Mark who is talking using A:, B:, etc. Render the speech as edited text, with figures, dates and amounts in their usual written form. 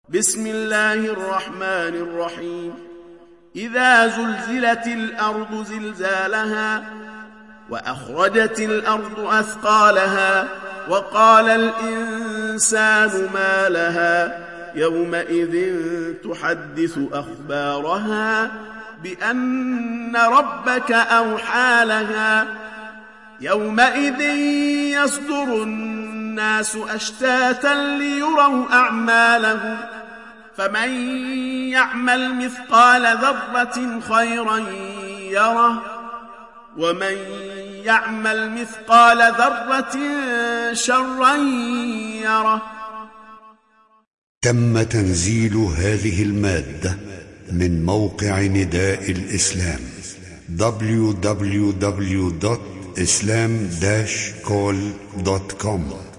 A: بسم الله الرحمن الرحيم. إذا زلزلت الأرض زلزالها وأخرجت الأرض أثقالها وقال الإنسان ما لها يومئذ تحدث أخبارها بأن ربك أوحى لها يومئذ يصدر الناس أشتاتا ليروا أعمالهم فمن يعمل مثقال ذرة خيرا يره ومن يعمل مثقال ذرة شرا يره.
B: تم تنزيل هذه المادة من موقع نداء الإسلام www.islam-call.com